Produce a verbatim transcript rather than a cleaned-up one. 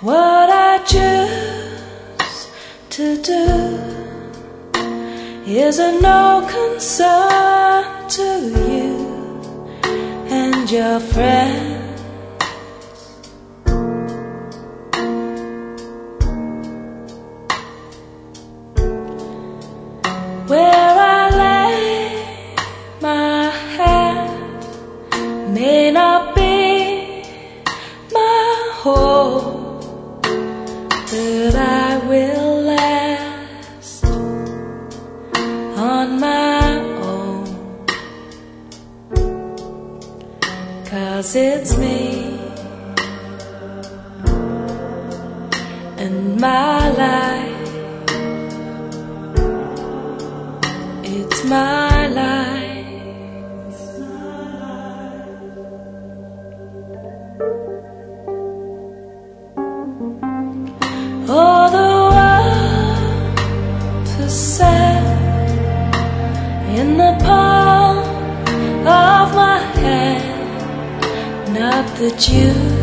What I choose to do is of no concern to you and your friends. Where I lay my head may not be my home, but I will last on my own, 'cause it's me and my life. It's my life. Oh, the world is set in the palm of my hand. Not that you